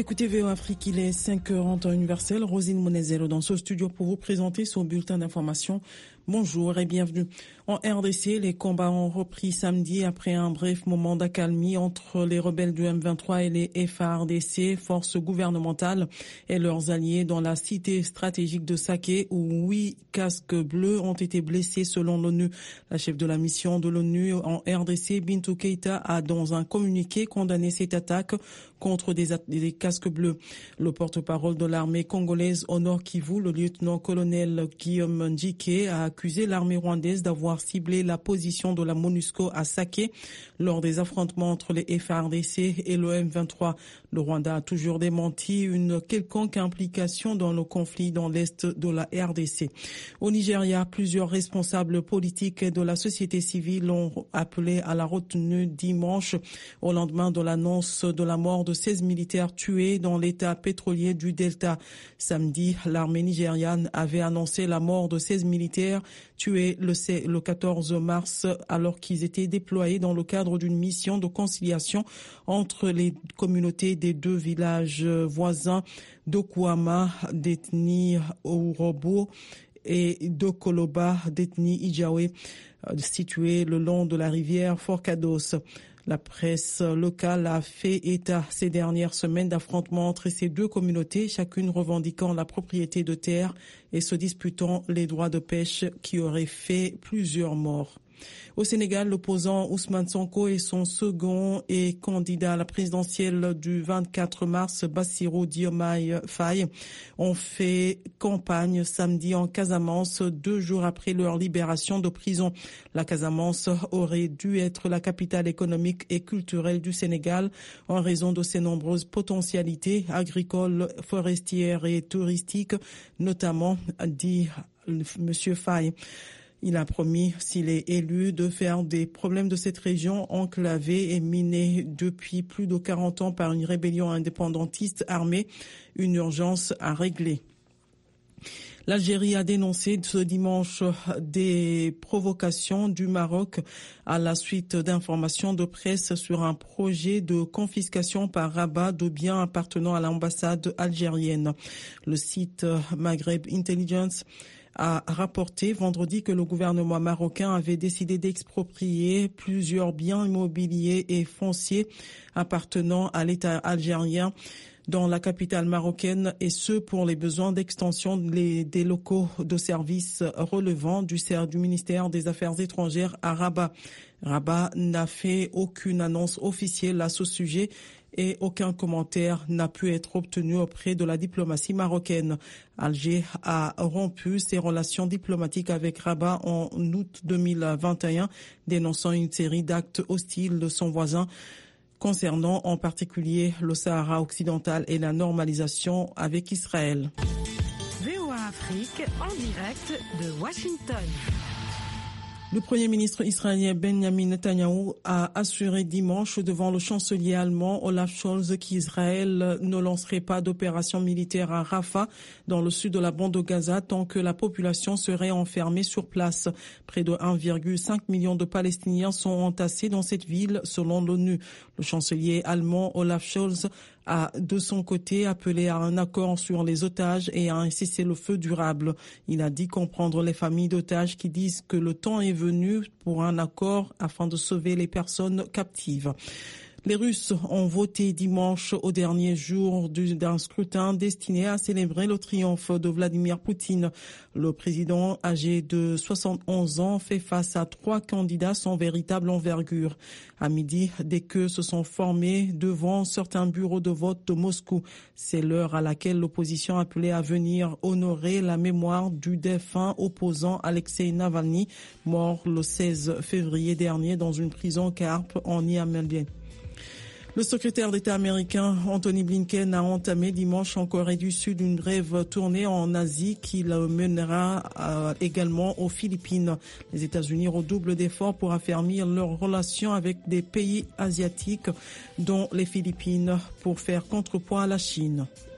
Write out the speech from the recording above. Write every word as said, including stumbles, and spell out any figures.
écoutez V O Afrique, il est cinq heures en temps universel. Rosine Monezero dans ce studio pour vous présenter son bulletin d'information. Bonjour et bienvenue. En R D C, les combats ont repris samedi après un bref moment d'accalmie entre les rebelles du M vingt-trois et les F A R D C, forces gouvernementales, et leurs alliés dans la cité stratégique de Saké, où huit casques bleus ont été blessés selon l'ONU. La chef de la mission de l'ONU en R D C, Bintou Keïta, a dans un communiqué condamné cette attaque contre des, des casques bleus. Le porte-parole de l'armée congolaise au Nord Kivu, le lieutenant-colonel Guillaume Ndjike, a accusé l'armée rwandaise d'avoir ciblé la position de la MONUSCO à Saké lors des affrontements entre les F A R D C et le M vingt-trois. Le Rwanda a toujours démenti une quelconque implication dans le conflit dans l'est de la R D C. Au Nigeria, plusieurs responsables politiques et de la société civile ont appelé à la retenue dimanche au lendemain de l'annonce de la mort de seize militaires tués dans l'état pétrolier du Delta. Samedi, l'armée nigériane avait annoncé la mort de seize militaires tués le quatorze mars alors qu'ils étaient déployés dans le cadre d'une mission de conciliation entre les communautés des deux villages voisins d'Okuama, d'ethnie Ourobo, et d'Okoloba, d'ethnie Ijawe, situés le long de la rivière Forcados. La presse locale a fait état ces dernières semaines d'affrontements entre ces deux communautés, chacune revendiquant la propriété de terre et se disputant les droits de pêche qui auraient fait plusieurs morts. Au Sénégal, l'opposant Ousmane Sonko et son second et candidat à la présidentielle du vingt-quatre mars, Bassirou Diomaye Faye, ont fait campagne samedi en Casamance, deux jours après leur libération de prison. La Casamance aurait dû être la capitale économique et culturelle du Sénégal en raison de ses nombreuses potentialités agricoles, forestières et touristiques, notamment, dit M. Faye. Il a promis, s'il est élu, de faire des problèmes de cette région enclavée et minée depuis plus de quarante ans par une rébellion indépendantiste armée, une urgence à régler. L'Algérie a dénoncé ce dimanche des provocations du Maroc à la suite d'informations de presse sur un projet de confiscation par Rabat de biens appartenant à l'ambassade algérienne. Le site Maghreb Intelligence a rapporté vendredi que le gouvernement marocain avait décidé d'exproprier plusieurs biens immobiliers et fonciers appartenant à l'État algérien dans la capitale marocaine, et ce pour les besoins d'extension des locaux de services relevant du, du ministère des Affaires étrangères à Rabat. Rabat n'a fait aucune annonce officielle à ce sujet et aucun commentaire n'a pu être obtenu auprès de la diplomatie marocaine. Alger a rompu ses relations diplomatiques avec Rabat en août deux mille vingt et un, dénonçant une série d'actes hostiles de son voisin concernant en particulier le Sahara occidental et la normalisation avec Israël. V O A Afrique en direct de Washington. Le Premier ministre israélien Benjamin Netanyahou a assuré dimanche devant le chancelier allemand Olaf Scholz qu'Israël ne lancerait pas d'opération militaire à Rafah, dans le sud de la bande de Gaza, tant que la population serait enfermée sur place. Près de un virgule cinq million de Palestiniens sont entassés dans cette ville, selon l'ONU. Le chancelier allemand Olaf Scholz a de son côté appelé à un accord sur les otages et à un cessez-le-feu durable. Il a dit comprendre les familles d'otages qui disent que le temps est venu pour un accord afin de sauver les personnes captives. Les Russes ont voté dimanche au dernier jour d'un scrutin destiné à célébrer le triomphe de Vladimir Poutine. Le président âgé de soixante et onze ans fait face à trois candidats sans véritable envergure. À midi, des queues se sont formées devant certains bureaux de vote de Moscou. C'est l'heure à laquelle l'opposition appelait à venir honorer la mémoire du défunt opposant Alexei Navalny, mort le seize février dernier dans une prison Karp en Ierménie. Le secrétaire d'État américain Anthony Blinken a entamé dimanche en Corée du Sud une brève tournée en Asie qu'il mènera euh, également aux Philippines. Les États-Unis redoublent d'efforts pour affermir leurs relations avec des pays asiatiques, dont les Philippines, pour faire contrepoids à la Chine.